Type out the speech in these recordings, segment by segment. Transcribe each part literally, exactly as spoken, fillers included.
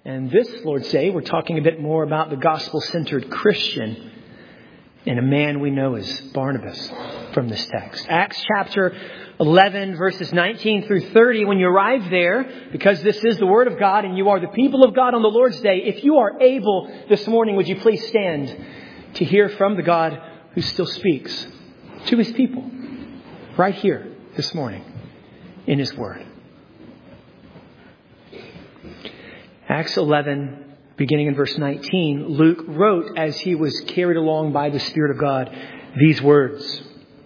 And this Lord's Day, we're talking a bit more about the gospel-centered Christian and a man we know as Barnabas from this text. Acts chapter eleven, verses nineteen through thirty. When you arrive there, because this is the Word of God and you are the people of God on the Lord's Day, if you are able this morning, would you please stand to hear from the God who still speaks to His people right here this morning in His Word. Acts eleven, beginning in verse nineteen, Luke wrote as he was carried along by the Spirit of God these words.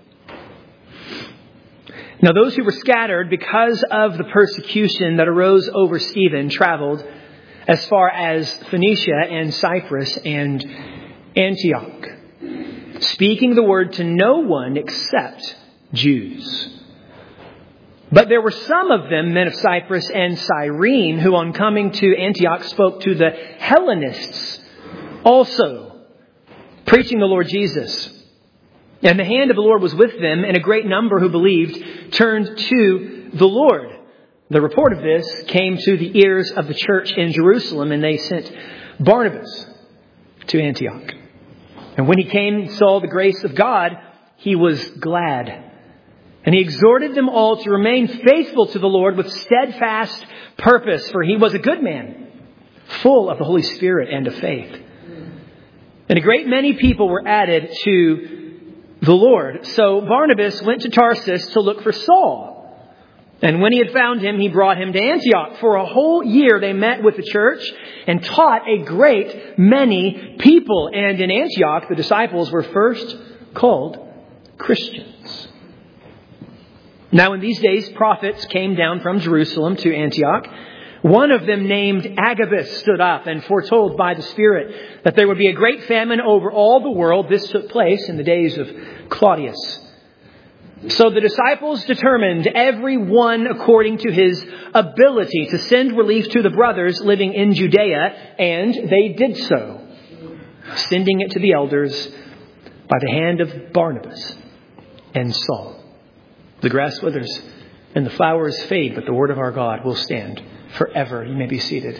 Now those who were scattered because of the persecution that arose over Stephen traveled as far as Phoenicia and Cyprus and Antioch, speaking the word to no one except Jews. But there were some of them, men of Cyprus and Cyrene, who on coming to Antioch spoke to the Hellenists also, preaching the Lord Jesus. And the hand of the Lord was with them, and a great number who believed turned to the Lord. The report of this came to the ears of the church in Jerusalem, and they sent Barnabas to Antioch. And when he came and saw the grace of God, he was glad. And he exhorted them all to remain faithful to the Lord with steadfast purpose, for he was a good man, full of the Holy Spirit and of faith. And a great many people were added to the Lord. So Barnabas went to Tarsus to look for Saul. And when he had found him, he brought him to Antioch. For a whole year they met with the church and taught a great many people. And in Antioch, the disciples were first called Christians. Now in these days, prophets came down from Jerusalem to Antioch. One of them named Agabus stood up and foretold by the Spirit that there would be a great famine over all the world. This took place in the days of Claudius. So the disciples determined, every one according to his ability, to send relief to the brothers living in Judea, and they did so, sending it to the elders by the hand of Barnabas and Saul. The grass withers and the flowers fade, but the word of our God will stand forever. You may be seated.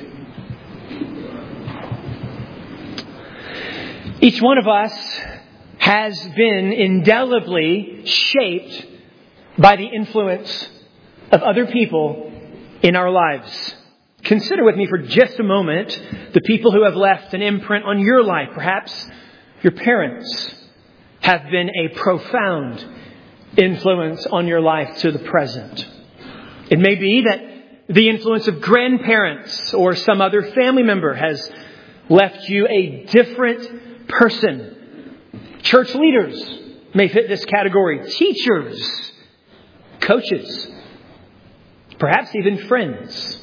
Each one of us has been indelibly shaped by the influence of other people in our lives. Consider with me for just a moment the people who have left an imprint on your life. Perhaps your parents have been a profound influence on your life to the present. It may be that the influence of grandparents or some other family member has left you a different person. Church leaders may fit this category. Teachers, coaches, perhaps even friends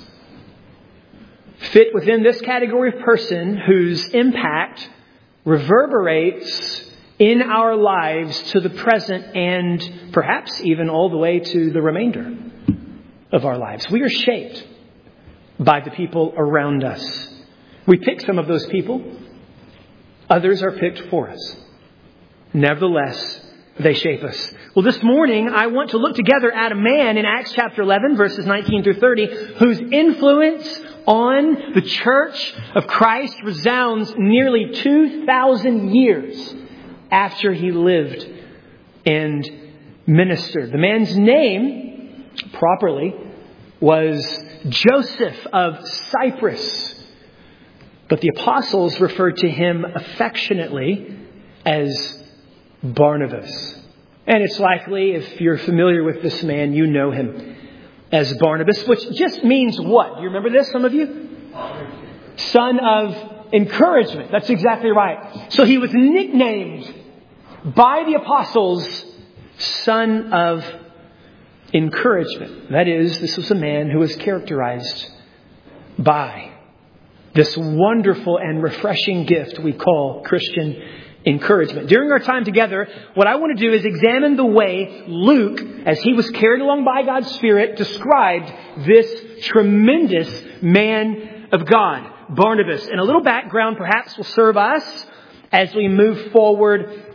fit within this category of person whose impact reverberates in our lives to the present and perhaps even all the way to the remainder of our lives. We are shaped by the people around us. We pick some of those people. Others are picked for us. Nevertheless, they shape us. Well, this morning, I want to look together at a man in Acts chapter eleven, verses nineteen through thirty, whose influence on the church of Christ resounds nearly two thousand years after he lived and ministered. The man's name, properly, was Joseph of Cyprus. But the apostles referred to him affectionately as Barnabas. And it's likely, if you're familiar with this man, you know him as Barnabas, which just means what? Do you remember this, some of you? Son of encouragement. That's exactly right. So he was nicknamed by the apostles, son of encouragement. That is, this was a man who was characterized by this wonderful and refreshing gift we call Christian encouragement. During our time together, what I want to do is examine the way Luke, as he was carried along by God's Spirit, described this tremendous man of God, Barnabas. And a little background perhaps will serve us as we move forward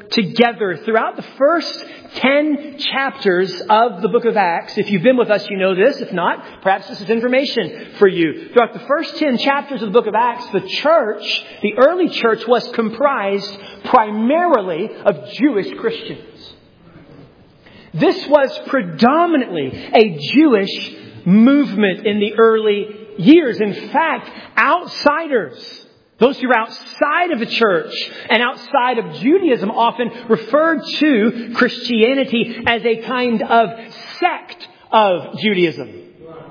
together throughout the first ten chapters of the book of Acts. If you've been with us, you know this. If not, perhaps this is information for you. Throughout the first ten chapters of the book of Acts, the church, the early church, was comprised primarily of Jewish Christians. This was predominantly a Jewish movement in the early years. In fact, outsiders, those who are outside of the church and outside of Judaism, often referred to Christianity as a kind of sect of Judaism.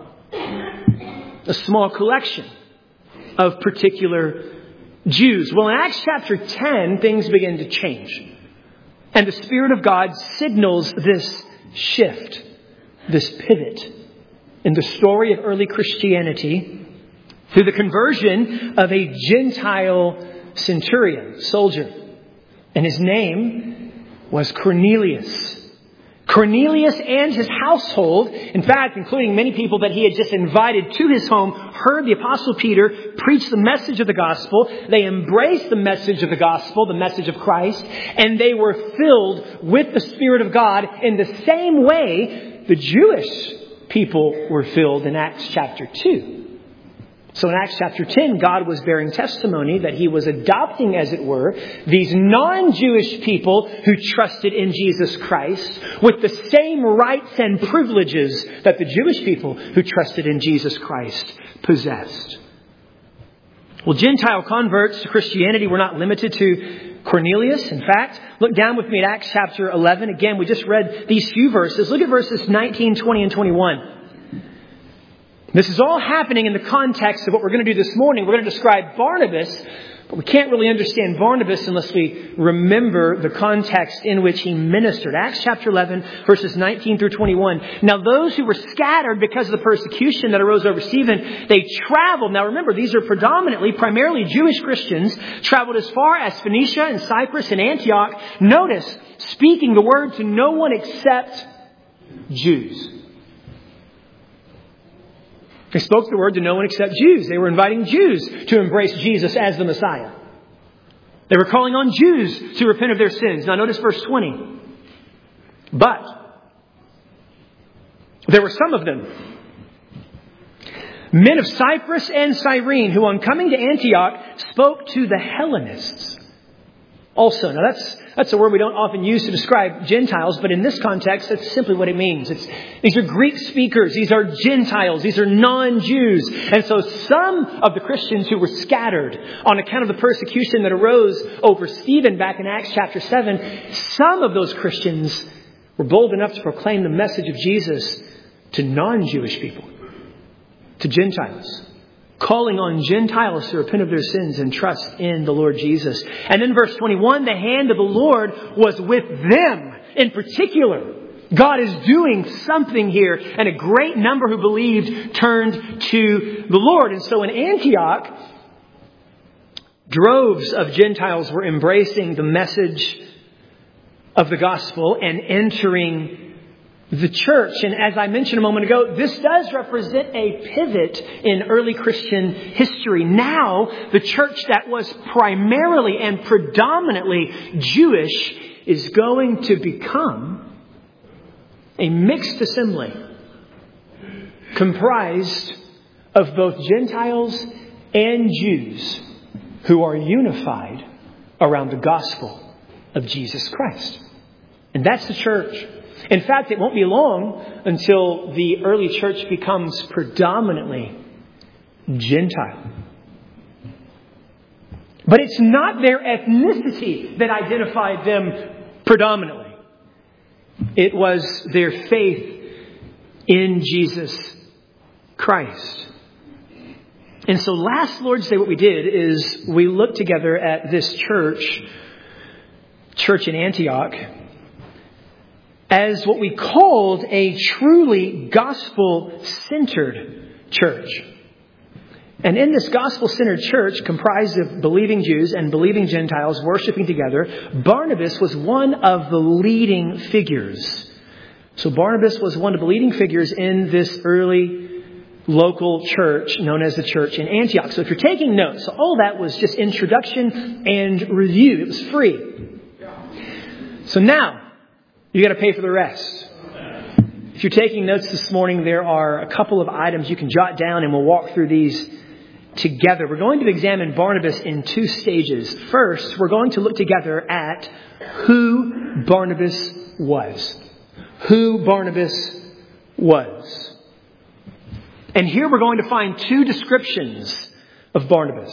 A small collection of particular Jews. Well, in Acts chapter ten, things begin to change. And the Spirit of God signals this shift, this pivot in the story of early Christianity through the conversion of a Gentile centurion, soldier. And his name was Cornelius. Cornelius and his household, in fact, including many people that he had just invited to his home, heard the Apostle Peter preach the message of the gospel. They embraced the message of the gospel, the message of Christ, and they were filled with the Spirit of God in the same way the Jewish people were filled in Acts chapter two. So in Acts chapter ten, God was bearing testimony that He was adopting, as it were, these non-Jewish people who trusted in Jesus Christ with the same rights and privileges that the Jewish people who trusted in Jesus Christ possessed. Well, Gentile converts to Christianity were not limited to Cornelius. In fact, look down with me at Acts chapter eleven. Again, we just read these few verses. Look at verses nineteen, twenty, and twenty-one. This is all happening in the context of what we're going to do this morning. We're going to describe Barnabas, but we can't really understand Barnabas unless we remember the context in which he ministered. Acts chapter eleven, verses nineteen through twenty-one. Now those who were scattered because of the persecution that arose over Stephen, they traveled. Now remember, these are predominantly, primarily Jewish Christians, traveled as far as Phoenicia and Cyprus and Antioch. Notice, speaking the word to no one except Jews. They spoke the word to no one except Jews. They were inviting Jews to embrace Jesus as the Messiah. They were calling on Jews to repent of their sins. Now notice verse twenty. But there were some of them, men of Cyprus and Cyrene, who on coming to Antioch spoke to the Hellenists also. Now that's That's a word we don't often use to describe Gentiles, but in this context, that's simply what it means. It's, these are Greek speakers. These are Gentiles. These are non-Jews. And so some of the Christians who were scattered on account of the persecution that arose over Stephen back in Acts chapter seven, some of those Christians were bold enough to proclaim the message of Jesus to non-Jewish people, to Gentiles, calling on Gentiles to repent of their sins and trust in the Lord Jesus. And then verse twenty-one, the hand of the Lord was with them in particular. God is doing something here, and a great number who believed turned to the Lord. And so in Antioch, droves of Gentiles were embracing the message of the gospel and entering the church. And as I mentioned a moment ago, this does represent a pivot in early Christian history. Now, the church that was primarily and predominantly Jewish is going to become a mixed assembly comprised of both Gentiles and Jews who are unified around the gospel of Jesus Christ. And that's the church. In fact, it won't be long until the early church becomes predominantly Gentile. But it's not their ethnicity that identified them predominantly. It was their faith in Jesus Christ. And so last Lord's Day, what we did is we looked together at this church, church in Antioch, as what we called a truly gospel-centered church. And in this gospel-centered church, comprised of believing Jews and believing Gentiles worshiping together, Barnabas was one of the leading figures. So Barnabas was one of the leading figures in this early local church known as the church in Antioch. So if you're taking notes, so all that was just introduction and review. It was free. So now, you got to pay for the rest. If you're taking notes this morning, there are a couple of items you can jot down, and we'll walk through these together. We're going to examine Barnabas in two stages. First, we're going to look together at who Barnabas was. Who Barnabas was. And here we're going to find two descriptions of Barnabas.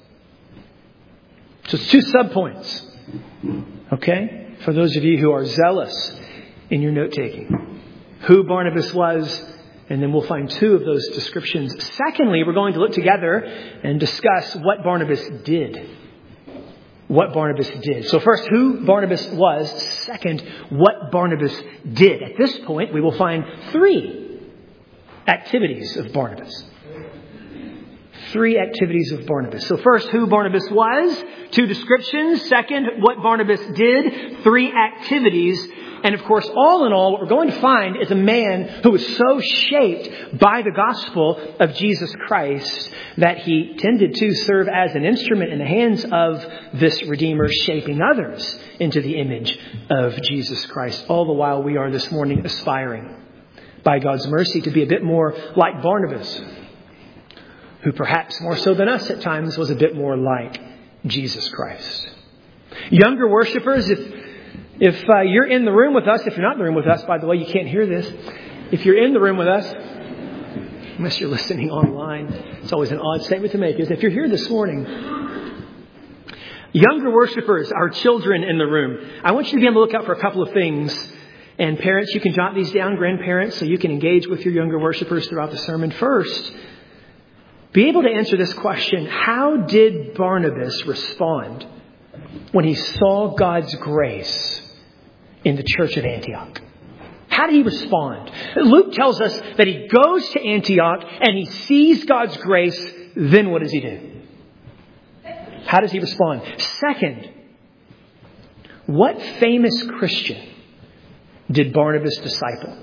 So it's two subpoints. Okay? For those of you who are zealous in your note-taking. Who Barnabas was, and then we'll find two of those descriptions. Secondly, we're going to look together and discuss what Barnabas did. What Barnabas did. So first, who Barnabas was. Second, what Barnabas did. At this point, we will find three activities of Barnabas. Three activities of Barnabas. So first, who Barnabas was. Two descriptions. Second, what Barnabas did. Three activities. And of course, all in all, what we're going to find is a man who was so shaped by the gospel of Jesus Christ that he tended to serve as an instrument in the hands of this Redeemer, shaping others into the image of Jesus Christ. All the while we are this morning aspiring, by God's mercy, to be a bit more like Barnabas, who perhaps more so than us at times was a bit more like Jesus Christ. Younger worshipers, if If uh, you're in the room with us, if you're not in the room with us, by the way, you can't hear this. If you're in the room with us, unless you're listening online, it's always an odd statement to make, is if you're here this morning, younger worshipers, our children in the room, I want you to be on the lookout for a couple of things. And parents, you can jot these down, grandparents, so you can engage with your younger worshipers throughout the sermon. First, be able to answer this question: how did Barnabas respond when he saw God's grace in the church of Antioch? How did he respond? Luke tells us that he goes to Antioch and he sees God's grace. Then what does he do? How does he respond? Second, what famous Christian did Barnabas disciple?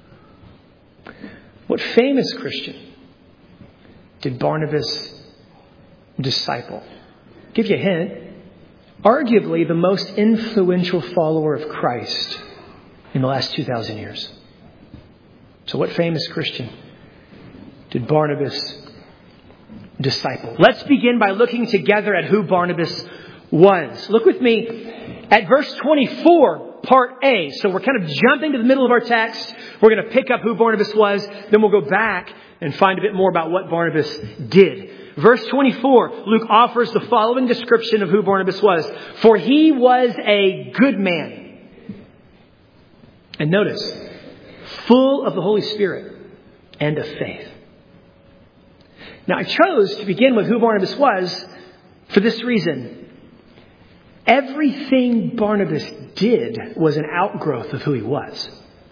What famous Christian did Barnabas disciple? I'll give you a hint. Arguably the most influential follower of Christ in the last two thousand years. So what famous Christian did Barnabas disciple? Let's begin by looking together at who Barnabas was. Look with me at verse twenty-four, part A. So we're kind of jumping to the middle of our text. We're going to pick up who Barnabas was. Then we'll go back and find a bit more about what Barnabas did. Verse twenty-four, Luke offers the following description of who Barnabas was. For he was a good man. And notice, full of the Holy Spirit and of faith. Now, I chose to begin with who Barnabas was for this reason. Everything Barnabas did was an outgrowth of who he was.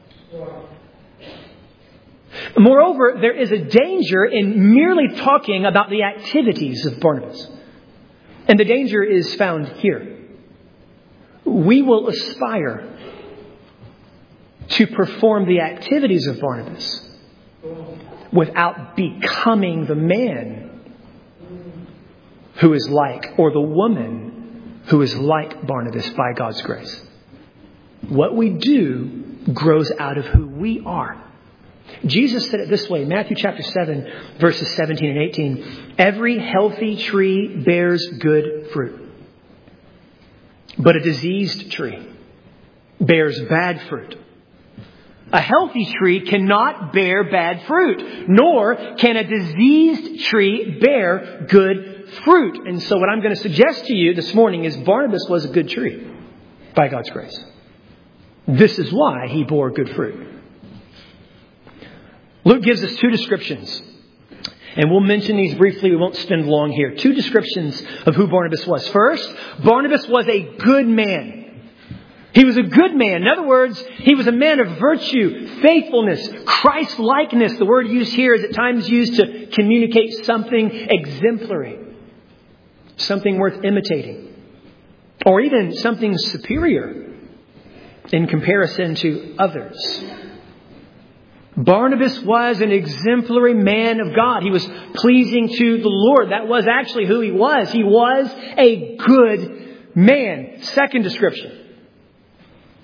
Moreover, there is a danger in merely talking about the activities of Barnabas. And the danger is found here. We will aspire to perform the activities of Barnabas without becoming the man who is like, or the woman who is like Barnabas by God's grace. What we do grows out of who we are. Jesus said it this way, Matthew chapter seven, verses seventeen and eighteen. Every healthy tree bears good fruit, but a diseased tree bears bad fruit. A healthy tree cannot bear bad fruit, nor can a diseased tree bear good fruit. And so what I'm going to suggest to you this morning is Barnabas was a good tree by God's grace. This is why he bore good fruit. Luke gives us two descriptions, and we'll mention these briefly. We won't spend long here. Two descriptions of who Barnabas was. First, Barnabas was a good man. He was a good man. In other words, he was a man of virtue, faithfulness, Christ-likeness. The word used here is at times used to communicate something exemplary, something worth imitating, or even something superior in comparison to others. Barnabas was an exemplary man of God. He was pleasing to the Lord. That was actually who he was. He was a good man. Second description.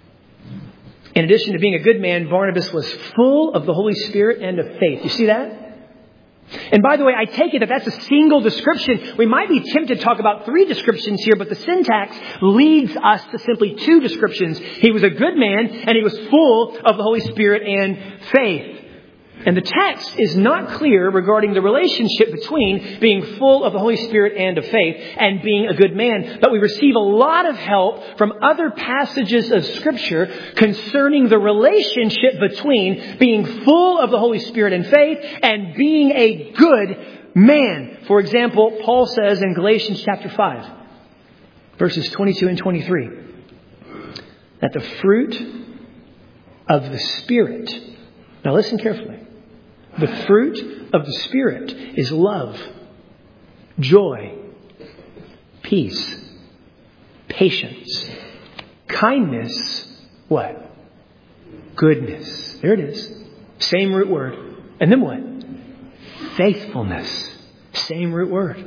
In addition to being a good man, Barnabas was full of the Holy Spirit and of faith. You see that? And by the way, I take it that that's a single description. We might be tempted to talk about three descriptions here, but the syntax leads us to simply two descriptions. He was a good man and he was full of the Holy Spirit and faith. And the text is not clear regarding the relationship between being full of the Holy Spirit and of faith and being a good man. But we receive a lot of help from other passages of Scripture concerning the relationship between being full of the Holy Spirit and faith and being a good man. For example, Paul says in Galatians chapter five, verses twenty-two and twenty-three, that the fruit of the Spirit, now listen carefully, the fruit of the Spirit is love, joy, peace, patience, kindness, what? Goodness. There it is. Same root word. And then what? Faithfulness. Same root word.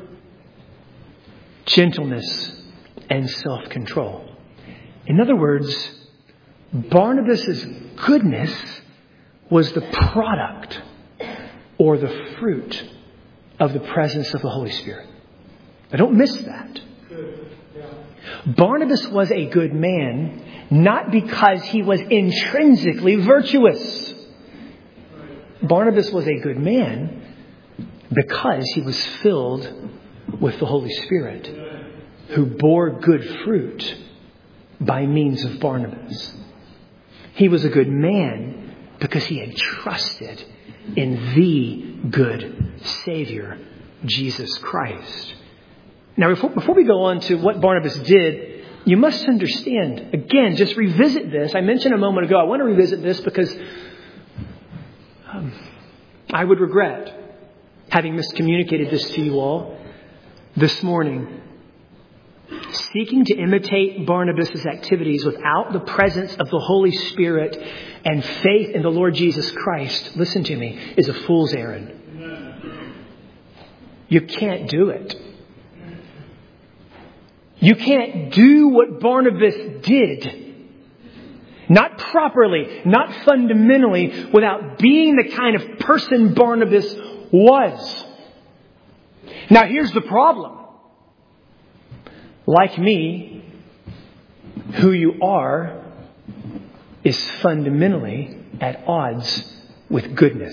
Gentleness and self-control. In other words, Barnabas' goodness was the product or the fruit of the presence of the Holy Spirit. Now don't miss that. Barnabas was a good man, not because he was intrinsically virtuous. Barnabas was a good man because he was filled with the Holy Spirit, who bore good fruit by means of Barnabas. He was a good man because he had trusted in the good Savior, Jesus Christ. Now, before, before we go on to what Barnabas did, you must understand, again, just revisit this. I mentioned a moment ago, I want to revisit this because um, I would regret having miscommunicated this to you all this morning. Seeking to imitate Barnabas' activities without the presence of the Holy Spirit and faith in the Lord Jesus Christ, listen to me, is a fool's errand. You can't do it. You can't do what Barnabas did. Not properly, not fundamentally, without being the kind of person Barnabas was. Now here's the problem. Like me, who you are is fundamentally at odds with goodness.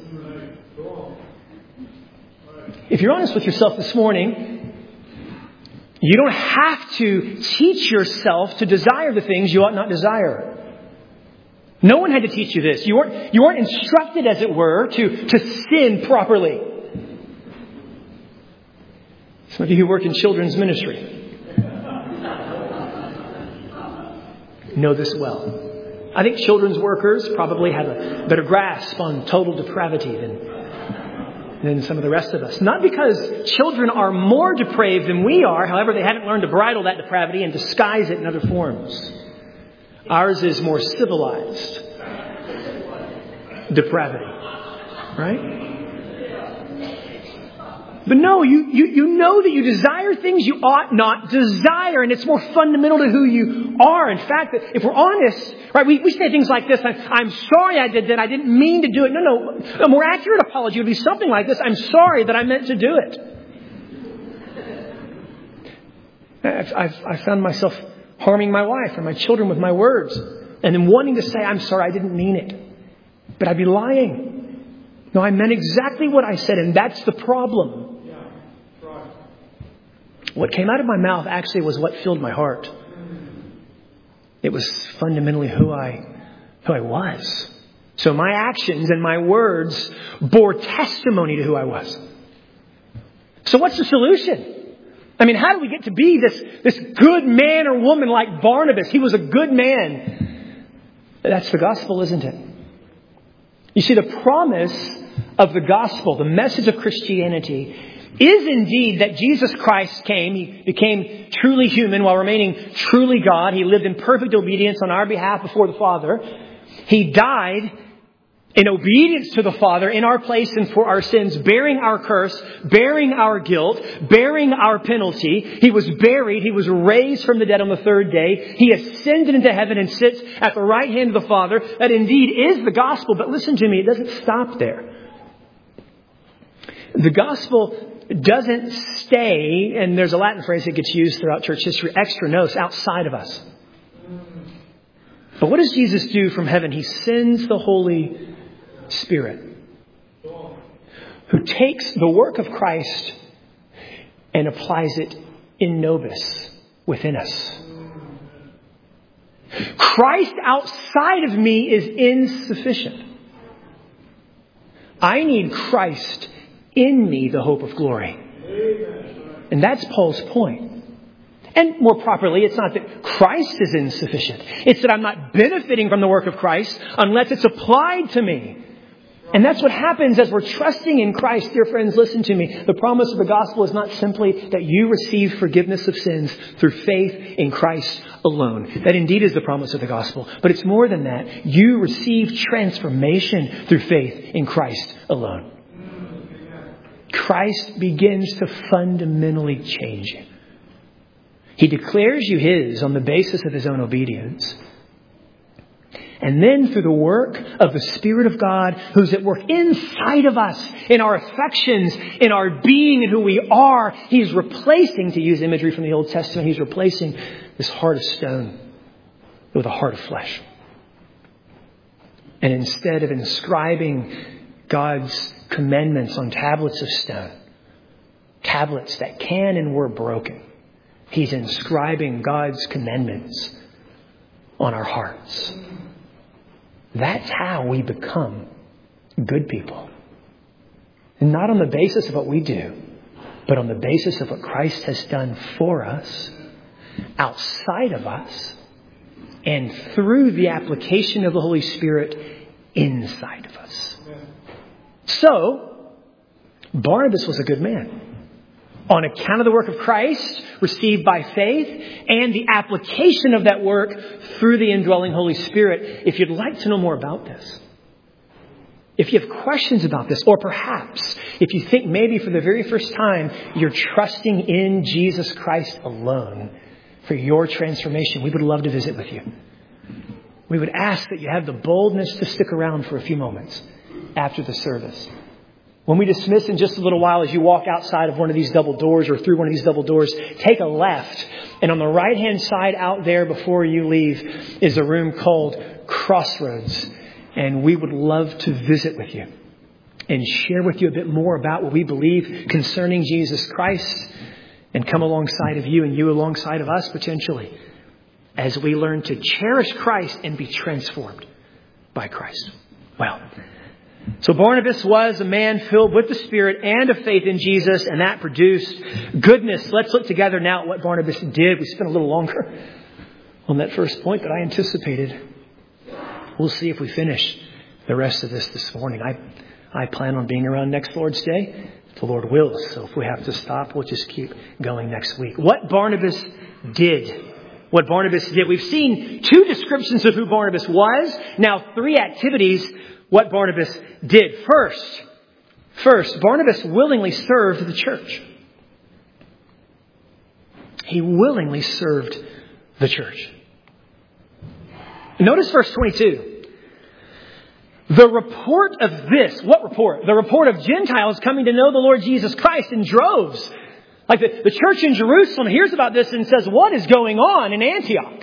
If you're honest with yourself this morning, you don't have to teach yourself to desire the things you ought not desire. No one had to teach you this. You weren't, you weren't instructed, as it were, to, to sin properly. Some of you who work in children's ministry know this well. I think children's workers probably have a better grasp on total depravity than, than some of the rest of us. Not because children are more depraved than we are. However, they haven't learned to bridle that depravity and disguise it in other forms. Ours is more civilized depravity. Right? But no, you, you, you know that you desire things you ought not desire. And it's more fundamental to who you are. In fact, if we're honest, right, we, we say things like this. I'm, I'm sorry I did that. I didn't mean to do it. No, no. A more accurate apology would be something like this. I'm sorry that I meant to do it. I've, I've, I've found myself harming my wife or my children with my words. And then wanting to say, I'm sorry, I didn't mean it. But I'd be lying. No, I meant exactly what I said. And that's the problem. What came out of my mouth actually was what filled my heart. It was fundamentally who I, who I was. So my actions and my words bore testimony to who I was. So what's the solution? I mean, how do we get to be this, this good man or woman like Barnabas? He was a good man. That's the gospel, isn't it? You see, the promise of the gospel, the message of Christianity, is indeed that Jesus Christ came. He became truly human while remaining truly God. He lived in perfect obedience on our behalf before the Father. He died in obedience to the Father in our place and for our sins, bearing our curse, bearing our guilt, bearing our penalty. He was buried. He was raised from the dead on the third day. He ascended into heaven and sits at the right hand of the Father. That indeed is the gospel. But listen to me, it doesn't stop there. The gospel doesn't stay, and there's a Latin phrase that gets used throughout church history, extra nos, outside of us. But what does Jesus do from heaven? He sends the Holy Spirit, who takes the work of Christ and applies it in nobis within us. Christ outside of me is insufficient. I need Christ in me, the hope of glory. And that's Paul's point. And more properly, it's not that Christ is insufficient. It's that I'm not benefiting from the work of Christ unless it's applied to me. And that's what happens as we're trusting in Christ. Dear friends, listen to me. The promise of the gospel is not simply that you receive forgiveness of sins through faith in Christ alone. That indeed is the promise of the gospel. But it's more than that. You receive transformation through faith in Christ alone. Christ begins to fundamentally change you. He declares you His on the basis of His own obedience. And then through the work of the Spirit of God, who's at work inside of us, in our affections, in our being and who we are, He's replacing, to use imagery from the Old Testament, He's replacing this heart of stone with a heart of flesh. And instead of inscribing God's commandments on tablets of stone, tablets that can and were broken, He's inscribing God's commandments on our hearts. That's how we become good people. Not on the basis of what we do, but on the basis of what Christ has done for us, outside of us, and through the application of the Holy Spirit inside of us. So, Barnabas was a good man. On account of the work of Christ received by faith and the application of that work through the indwelling Holy Spirit. If you'd like to know more about this, if you have questions about this, or perhaps if you think maybe for the very first time you're trusting in Jesus Christ alone for your transformation, we would love to visit with you. We would ask that you have the boldness to stick around for a few moments after the service. When we dismiss in just a little while, as you walk outside of one of these double doors or through one of these double doors, take a left. And on the right-hand side out there before you leave is a room called Crossroads. And we would love to visit with you and share with you a bit more about what we believe concerning Jesus Christ, and come alongside of you and you alongside of us potentially as we learn to cherish Christ and be transformed by Christ. Well, so Barnabas was a man filled with the Spirit and of faith in Jesus, and that produced goodness. Let's look together now at what Barnabas did. We spent a little longer on that first point that I anticipated. We'll see if we finish the rest of this this morning. I, I plan on being around next Lord's Day, if the Lord wills. So if we have to stop, we'll just keep going next week. What Barnabas did. What Barnabas did. We've seen two descriptions of who Barnabas was. Now three activities. What Barnabas did. First, first, Barnabas willingly served the church. He willingly served the church. Notice verse twenty-two. The report of this, what report? The report of Gentiles coming to know the Lord Jesus Christ in droves. Like the, the church in Jerusalem hears about this and says, what is going on in Antioch?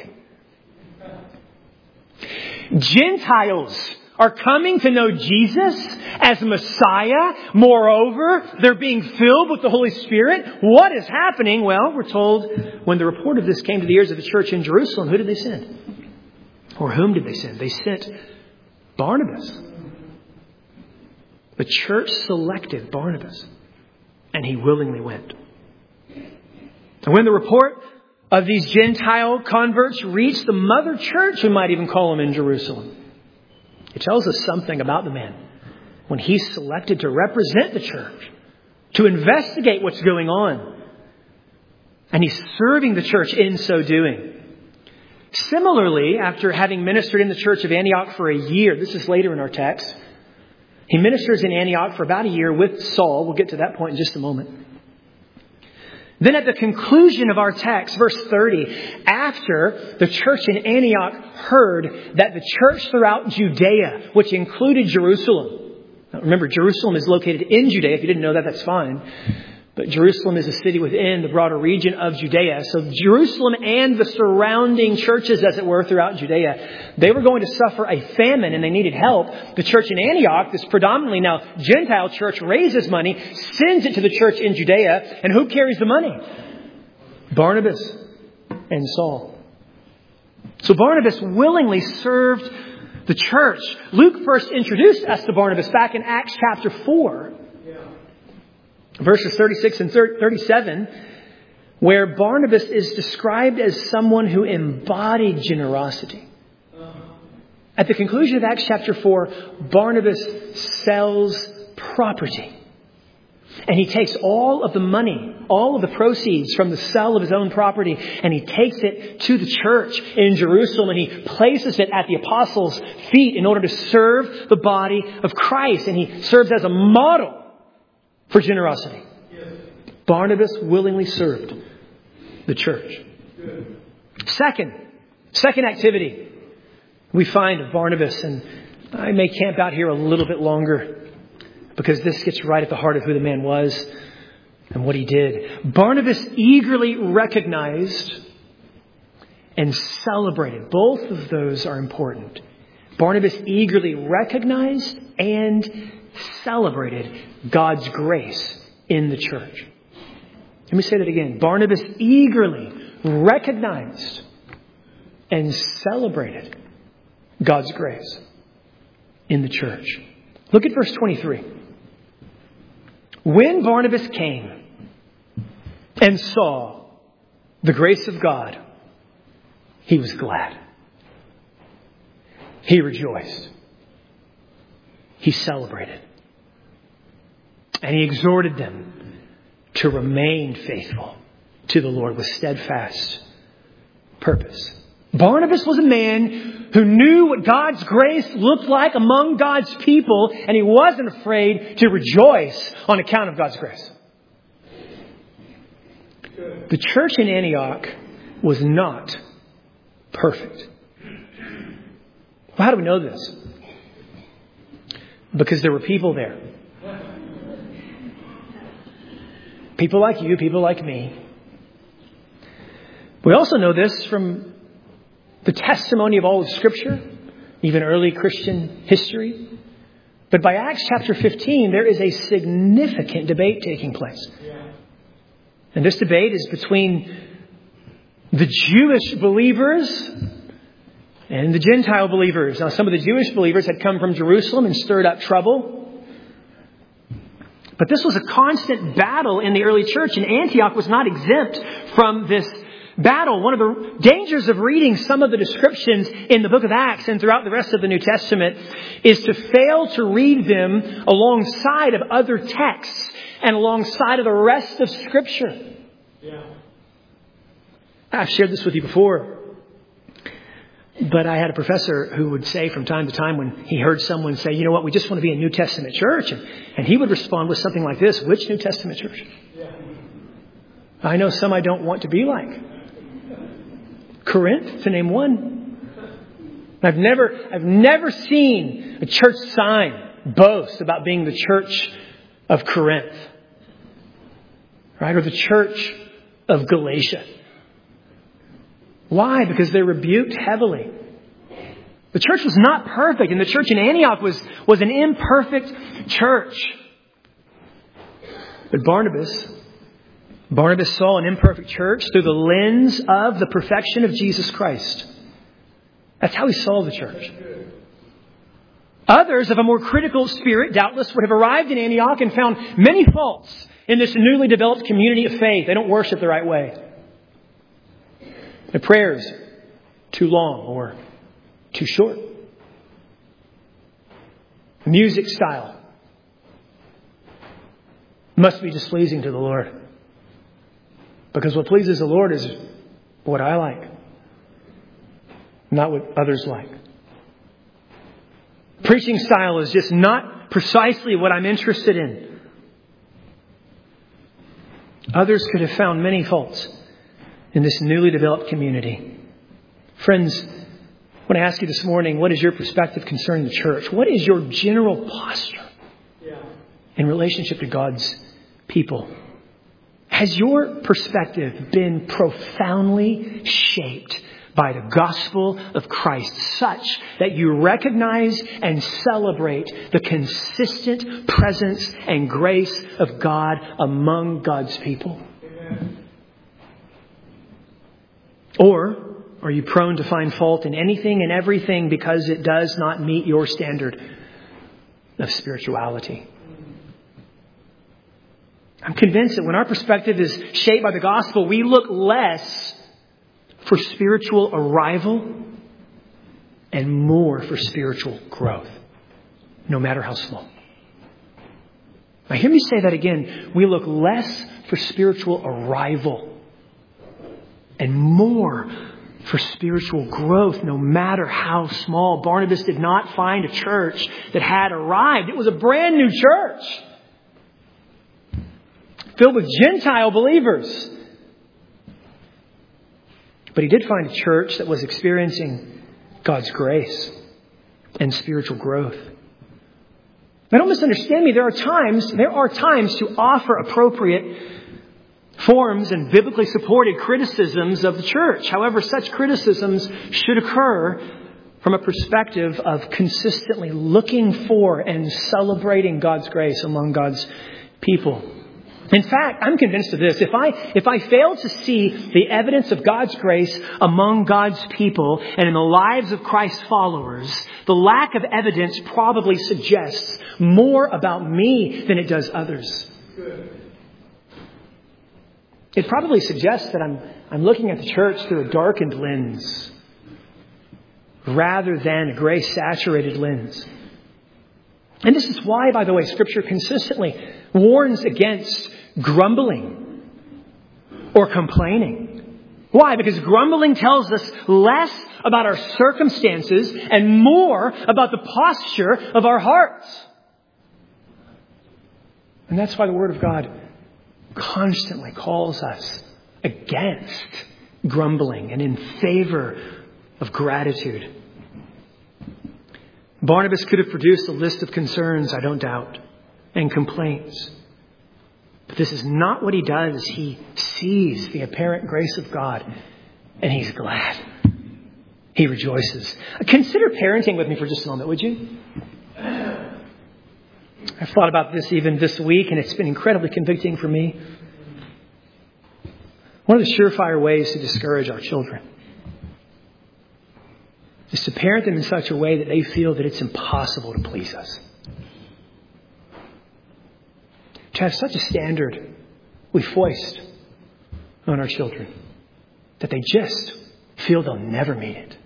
Gentiles are coming to know Jesus as Messiah. Moreover, they're being filled with the Holy Spirit. What is happening? Well, we're told when the report of this came to the ears of the church in Jerusalem, who did they send? Or whom did they send? They sent Barnabas. The church selected Barnabas, and he willingly went. And when the report of these Gentile converts reached the mother church, we might even call them in Jerusalem, it tells us something about the man when he's selected to represent the church, to investigate what's going on. And he's serving the church in so doing. Similarly, after having ministered in the church of Antioch for a year, this is later in our text, He ministers in Antioch for about a year with Saul. We'll get to that point in just a moment. Then at the conclusion of our text, verse thirty, after the church in Antioch heard that the church throughout Judea, which included Jerusalem. Now remember, Jerusalem is located in Judea. If you didn't know that, that's fine. But Jerusalem is a city within the broader region of Judea. So Jerusalem and the surrounding churches, as it were, throughout Judea, they were going to suffer a famine and they needed help. The church in Antioch, this predominantly now Gentile church, raises money, sends it to the church in Judea. And who carries the money? Barnabas and Saul. So Barnabas willingly served the church. Luke first introduced us to Barnabas back in Acts chapter four. Verses thirty-six and thirty-seven, where Barnabas is described as someone who embodied generosity. At the conclusion of Acts chapter four, Barnabas sells property. And he takes all of the money, all of the proceeds from the sale of his own property, and he takes it to the church in Jerusalem, and he places it at the apostles' feet in order to serve the body of Christ. And he serves as a model for generosity. Yes. Barnabas willingly served the church. Good. Second, second activity we find of Barnabas, and I may camp out here a little bit longer because this gets right at the heart of who the man was and what he did. Barnabas eagerly recognized and celebrated. Both of those are important. Barnabas eagerly recognized and celebrated God's grace in the church. Let me say that again. Barnabas eagerly recognized and celebrated God's grace in the church. Look at verse twenty-three. When Barnabas came and saw the grace of God, he was glad. He rejoiced. He celebrated. And he exhorted them to remain faithful to the Lord with steadfast purpose. Barnabas was a man who knew what God's grace looked like among God's people, and he wasn't afraid to rejoice on account of God's grace. The church in Antioch was not perfect. Well, how do we know this? Because there were people there. People like you, people like me. We also know this from the testimony of all of Scripture, even early Christian history. But by Acts chapter fifteen, there is a significant debate taking place. And this debate is between the Jewish believers and the Gentile believers. Now, some of the Jewish believers had come from Jerusalem and stirred up trouble. But this was a constant battle in the early church, and Antioch was not exempt from this battle. One of the dangers of reading some of the descriptions in the book of Acts and throughout the rest of the New Testament is to fail to read them alongside of other texts and alongside of the rest of Scripture. Yeah. I've shared this with you before. But I had a professor who would say from time to time when he heard someone say, you know what, we just want to be a New Testament church. And, and he would respond with something like this: which New Testament church? Yeah. I know some I don't want to be like. Corinth, to name one. I've never, I've never seen a church sign boast about being the church of Corinth. Right? Or the church of Galatia. Why? Because they're rebuked heavily. The church was not perfect, and the church in Antioch was, was an imperfect church. But Barnabas, Barnabas saw an imperfect church through the lens of the perfection of Jesus Christ. That's how he saw the church. Others of a more critical spirit, doubtless, would have arrived in Antioch and found many faults in this newly developed community of faith. They don't worship the right way. The prayers too long or too short. The music style must be displeasing to the Lord. Because what pleases the Lord is what I like, not what others like. Preaching style is just not precisely what I'm interested in. Others could have found many faults in this newly developed community. Friends, I want to ask you this morning, what is your perspective concerning the church? What is your general posture in relationship to God's people? Has your perspective been profoundly shaped by the gospel of Christ, such that you recognize and celebrate the consistent presence and grace of God among God's people? Amen. Or are you prone to find fault in anything and everything because it does not meet your standard of spirituality? I'm convinced that when our perspective is shaped by the gospel, we look less for spiritual arrival and more for spiritual growth, no matter how small. Now, hear me say that again. We look less for spiritual arrival and more for spiritual growth, no matter how small. Barnabas did not find a church that had arrived. It was a brand new church filled with Gentile believers. But he did find a church that was experiencing God's grace and spiritual growth. Now, don't misunderstand me. There are times, there are times to offer appropriate forms and biblically supported criticisms of the church. However, such criticisms should occur from a perspective of consistently looking for and celebrating God's grace among God's people. In fact, I'm convinced of this. If I, if I fail to see the evidence of God's grace among God's people and in the lives of Christ's followers, the lack of evidence probably suggests more about me than it does others. Good. It probably suggests that I'm, I'm looking at the church through a darkened lens rather than a grace-saturated lens. And this is why, by the way, Scripture consistently warns against grumbling or complaining. Why? Because grumbling tells us less about our circumstances and more about the posture of our hearts. And that's why the Word of God constantly calls us against grumbling and in favor of gratitude. Barnabas could have produced a list of concerns, I don't doubt, and complaints. But this is not what he does. He sees the apparent grace of God, and he's glad. He rejoices. Consider parenting with me for just a moment, would you? I've thought about this even this week, and it's been incredibly convicting for me. One of the surefire ways to discourage our children is to parent them in such a way that they feel that it's impossible to please us. To have such a standard we foist on our children that they just feel they'll never meet it.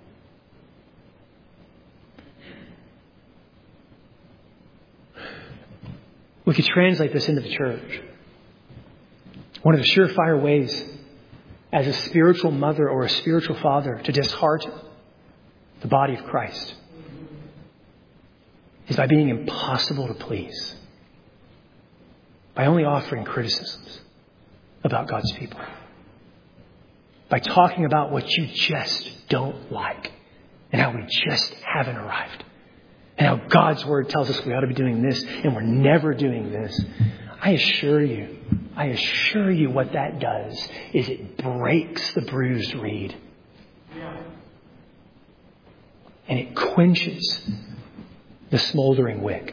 We could translate this into the church. One of the surefire ways as a spiritual mother or a spiritual father to dishearten the body of Christ is by being impossible to please. By only offering criticisms about God's people. By talking about what you just don't like and how we just haven't arrived. And how God's Word tells us we ought to be doing this and we're never doing this. I assure you, I assure you what that does is it breaks the bruised reed. And it quenches the smoldering wick.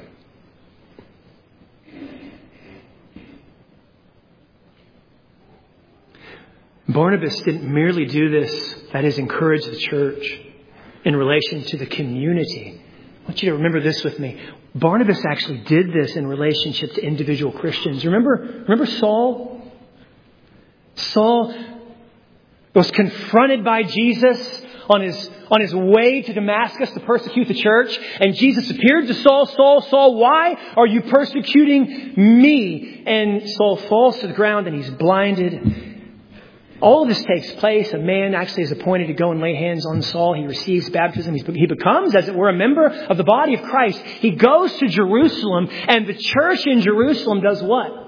Barnabas didn't merely do this, that is, encourage the church in relation to the community. I want you to remember this with me. Barnabas actually did this in relationship to individual Christians. Remember, remember Saul? Saul was confronted by Jesus on his, on his way to Damascus to persecute the church. And Jesus appeared to Saul, Saul, Saul, why are you persecuting me? And Saul falls to the ground and he's blinded. All of this takes place. A man actually is appointed to go and lay hands on Saul. He receives baptism. He becomes, as it were, a member of the body of Christ. He goes to Jerusalem, and the church in Jerusalem does what?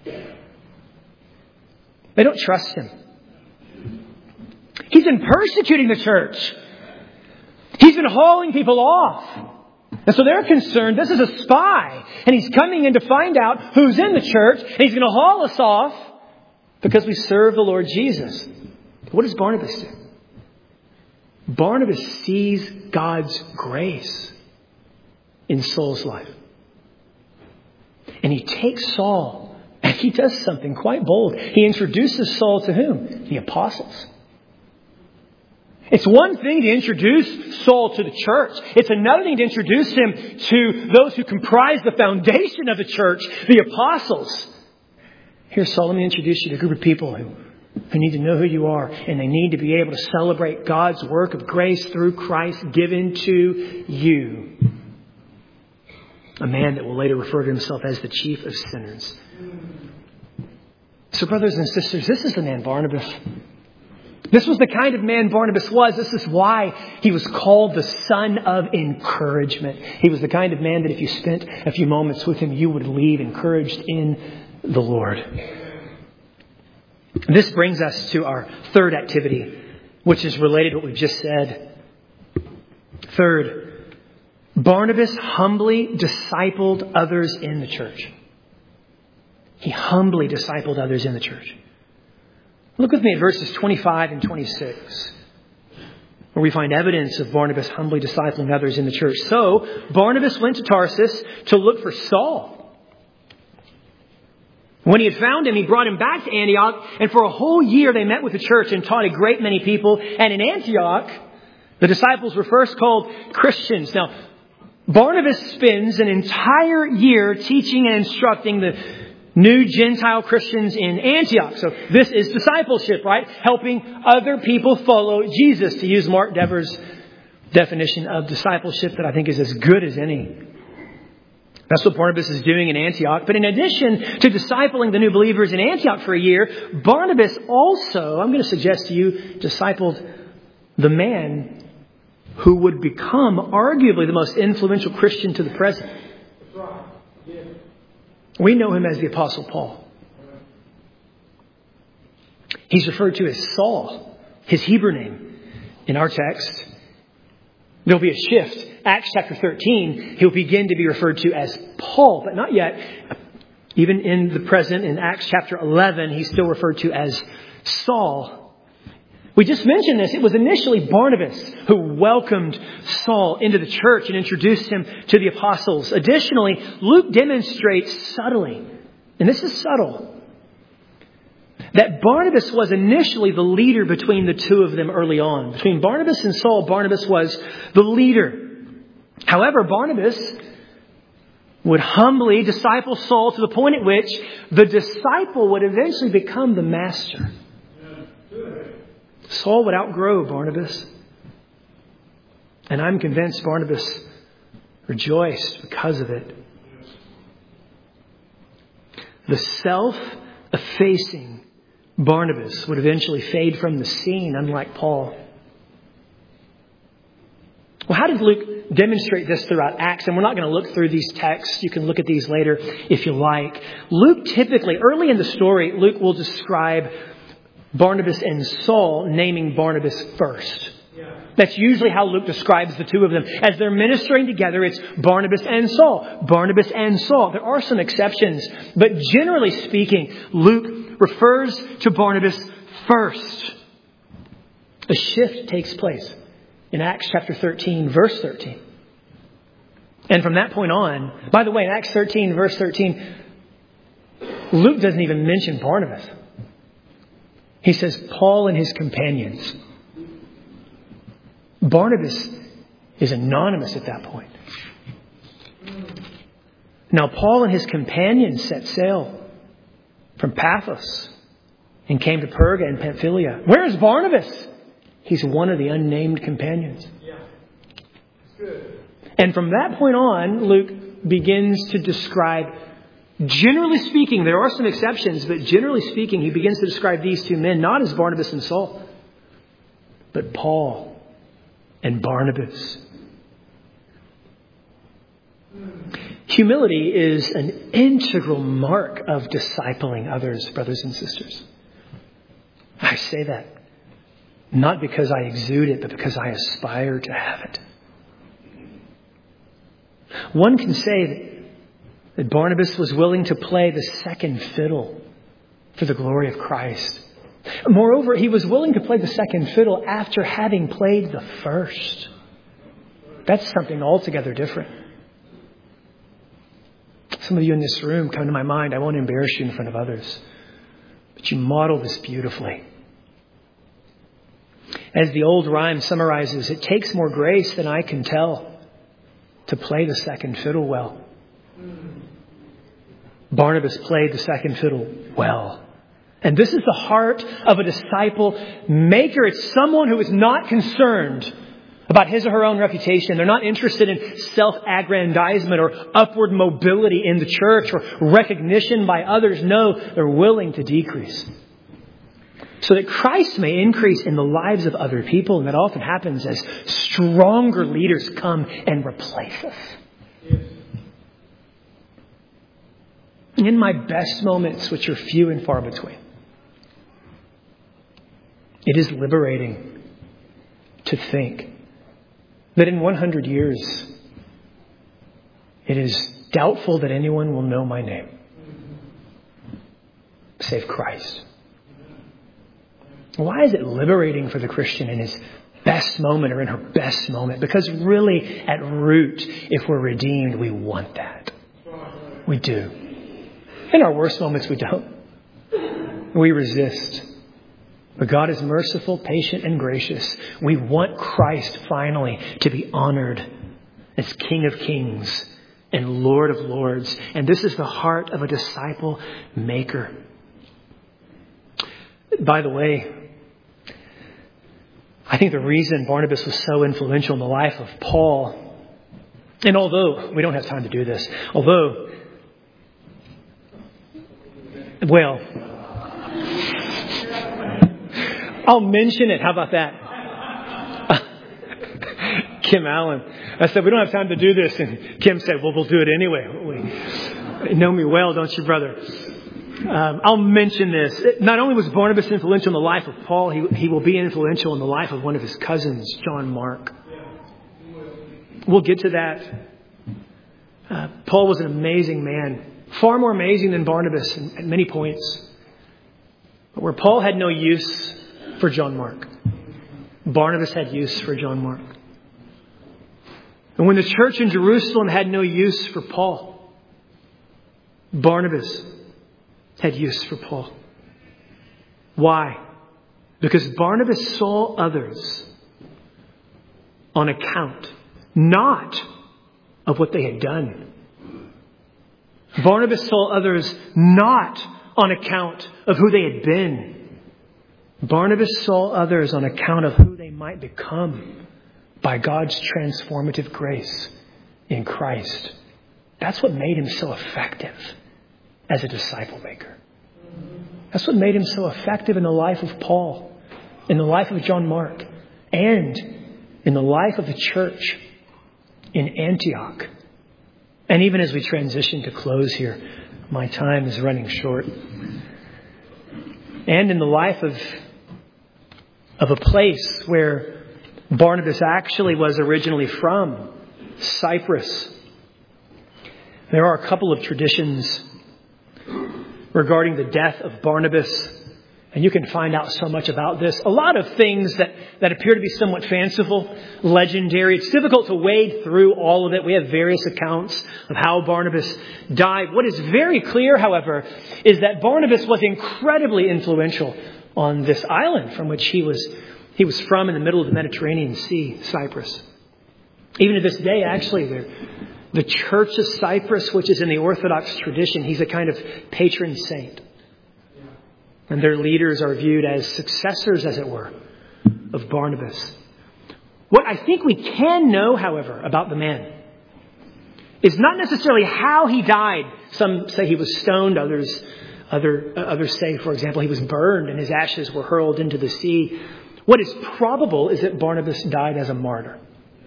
They don't trust him. He's been persecuting the church. He's been hauling people off. And so they're concerned, this is a spy. And he's coming in to find out who's in the church. And he's going to haul us off because we serve the Lord Jesus. What does Barnabas do? Barnabas sees God's grace in Saul's life. And he takes Saul and he does something quite bold. He introduces Saul to whom? The apostles. It's one thing to introduce Saul to the church. It's another thing to introduce him to those who comprise the foundation of the church, the apostles. Here, Saul, let me introduce you to a group of people who, who need to know who you are. And they need to be able to celebrate God's work of grace through Christ given to you. A man that will later refer to himself as the chief of sinners. So, brothers and sisters, this is the man Barnabas. This was the kind of man Barnabas was. This is why he was called the son of encouragement. He was the kind of man that if you spent a few moments with him, you would leave encouraged in the Lord. This brings us to our third activity, which is related to what we've just said. Third, Barnabas humbly discipled others in the church. He humbly discipled others in the church. Look with me at verses twenty-five and twenty-six, where we find evidence of Barnabas humbly discipling others in the church. So, Barnabas went to Tarsus to look for Saul. When he had found him, he brought him back to Antioch, and for a whole year they met with the church and taught a great many people. And in Antioch, the disciples were first called Christians. Now, Barnabas spends an entire year teaching and instructing the new Gentile Christians in Antioch. So this is discipleship, right? Helping other people follow Jesus, to use Mark Dever's definition of discipleship that I think is as good as any. That's what Barnabas is doing in Antioch. But in addition to discipling the new believers in Antioch for a year, Barnabas also, I'm going to suggest to you, discipled the man who would become arguably the most influential Christian to the present. We know him as the Apostle Paul. He's referred to as Saul, his Hebrew name. In our text, there'll be a shift. Acts chapter thirteen, he'll begin to be referred to as Paul, but not yet. Even in the present, in Acts chapter eleven, he's still referred to as Saul. We just mentioned this. It was initially Barnabas who welcomed Saul into the church and introduced him to the apostles. Additionally, Luke demonstrates subtly, and this is subtle, that Barnabas was initially the leader between the two of them early on. Between Barnabas and Saul, Barnabas was the leader. However, Barnabas would humbly disciple Saul to the point at which the disciple would eventually become the master. Saul would outgrow Barnabas. And I'm convinced Barnabas rejoiced because of it. The self-effacing Barnabas would eventually fade from the scene, unlike Paul. Well, how did Luke demonstrate this throughout Acts? And we're not going to look through these texts. You can look at these later if you like. Luke typically, early in the story, Luke will describe Barnabas and Saul, naming Barnabas first. That's usually how Luke describes the two of them. As they're ministering together, it's Barnabas and Saul. Barnabas and Saul. There are some exceptions, but generally speaking, Luke refers to Barnabas first. A shift takes place in Acts chapter thirteen, verse thirteen. And from that point on, by the way, in Acts thirteen, verse thirteen, Luke doesn't even mention Barnabas. He says, Paul and his companions. Barnabas is anonymous at that point. Now, Paul and his companions set sail from Paphos and came to Perga and Pamphylia. Where is Barnabas? He's one of the unnamed companions. Yeah. Good. And from that point on, Luke begins to describe Generally speaking, there are some exceptions, but generally speaking, he begins to describe these two men not as Barnabas and Saul, but Paul and Barnabas. Humility is an integral mark of discipling others, brothers and sisters. I say that not because I exude it, but because I aspire to have it. One can say that, that Barnabas was willing to play the second fiddle for the glory of Christ. Moreover, he was willing to play the second fiddle after having played the first. That's something altogether different. Some of you in this room come to my mind. I won't embarrass you in front of others, but you model this beautifully. As the old rhyme summarizes, it takes more grace than I can tell to play the second fiddle well. Barnabas played the second fiddle well. And this is the heart of a disciple maker. It's someone who is not concerned about his or her own reputation. They're not interested in self-aggrandizement or upward mobility in the church or recognition by others. No, they're willing to decrease so that Christ may increase in the lives of other people. And that often happens as stronger leaders come and replace us. In my best moments, which are few and far between, it is liberating to think that in one hundred years, it is doubtful that anyone will know my name, save Christ. Why is it liberating for the Christian in his best moment or in her best moment? Because really, at root, if we're redeemed, we want that. We do. In our worst moments, we don't. We resist. But God is merciful, patient, and gracious. We want Christ finally to be honored as King of Kings and Lord of Lords. And this is the heart of a disciple maker. By the way, I think the reason Barnabas was so influential in the life of Paul, and although we don't have time to do this, although, well, I'll mention it. How about that? Kim Allen. I said, we don't have time to do this. And Kim said, well, we'll do it anyway. You know me well, don't you, brother? Um, I'll mention this. Not only was Barnabas influential in the life of Paul, he, he will be influential in the life of one of his cousins, John Mark. We'll get to that. Uh, Paul was an amazing man. Far more amazing than Barnabas in, at many points. But where Paul had no use for John Mark, Barnabas had use for John Mark. And when the church in Jerusalem had no use for Paul, Barnabas had use for Paul. Why? Because Barnabas saw others on account, not of what they had done. Barnabas saw others not on account of who they had been. Barnabas saw others on account of who they might become by God's transformative grace in Christ. That's what made him so effective as a disciple maker. That's what made him so effective in the life of Paul, in the life of John Mark, and in the life of the church in Antioch. And even as we transition to close here, my time is running short. And in the life of, of a place where Barnabas actually was originally from, Cyprus. There are a couple of traditions regarding the death of Barnabas. And you can find out so much about this. A lot of things that, that appear to be somewhat fanciful, legendary. It's difficult to wade through all of it. We have various accounts of how Barnabas died. What is very clear, however, is that Barnabas was incredibly influential on this island from which he was he was from in the middle of the Mediterranean Sea, Cyprus. Even to this day, actually, the, the Church of Cyprus, which is in the Orthodox tradition, he's a kind of patron saint. And their leaders are viewed as successors, as it were, of Barnabas. What I think we can know, however, about the man is not necessarily how he died. Some say he was stoned. Others, other, others say, for example, he was burned and his ashes were hurled into the sea. What is probable is that Barnabas died as a martyr.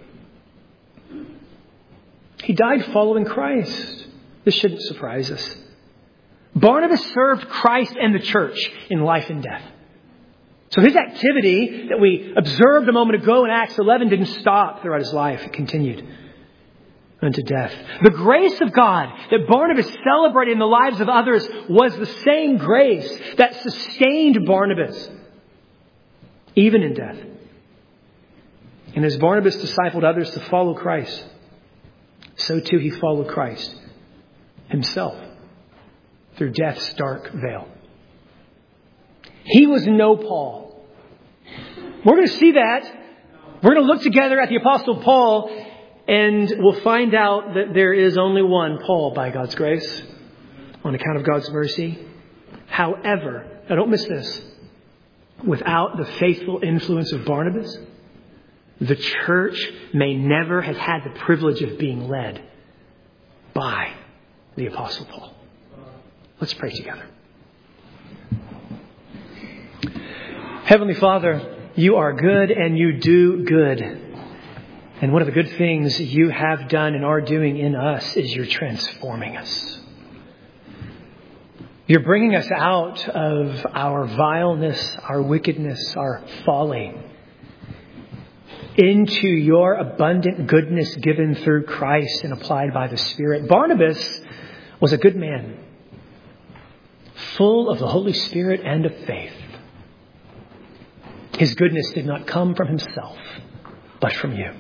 He died following Christ. This shouldn't surprise us. Barnabas served Christ and the church in life and death. So his activity that we observed a moment ago in Acts eleven didn't stop throughout his life. It continued unto death. The grace of God that Barnabas celebrated in the lives of others was the same grace that sustained Barnabas, even in death. And as Barnabas discipled others to follow Christ, so too he followed Christ himself through death's dark veil. He was no Paul. We're going to see that. We're going to look together at the Apostle Paul, and we'll find out that there is only one Paul by God's grace, on account of God's mercy. However, now don't miss this, without the faithful influence of Barnabas, the church may never have had the privilege of being led by the Apostle Paul. Let's pray together. Heavenly Father, you are good and you do good. And one of the good things you have done and are doing in us is you're transforming us. You're bringing us out of our vileness, our wickedness, our folly, into your abundant goodness given through Christ and applied by the Spirit. Barnabas was a good man, full of the Holy Spirit and of faith. His goodness did not come from himself, but from you.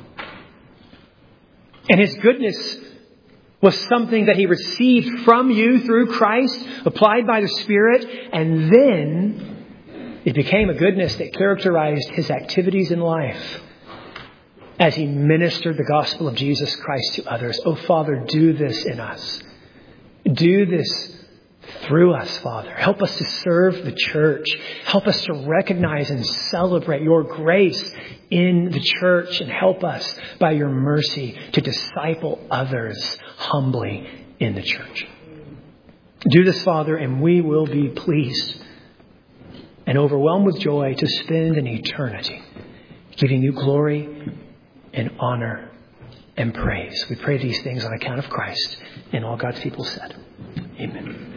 And his goodness was something that he received from you through Christ, applied by the Spirit, and then it became a goodness that characterized his activities in life as he ministered the gospel of Jesus Christ to others. Oh, Father, do this in us. Do this through us, Father. Help us to serve the church. Help us to recognize and celebrate your grace in the church, and help us by your mercy to disciple others humbly in the church. Do this, Father, and we will be pleased and overwhelmed with joy to spend an eternity giving you glory and honor and praise. We pray these things on account of Christ, and all God's people said, amen.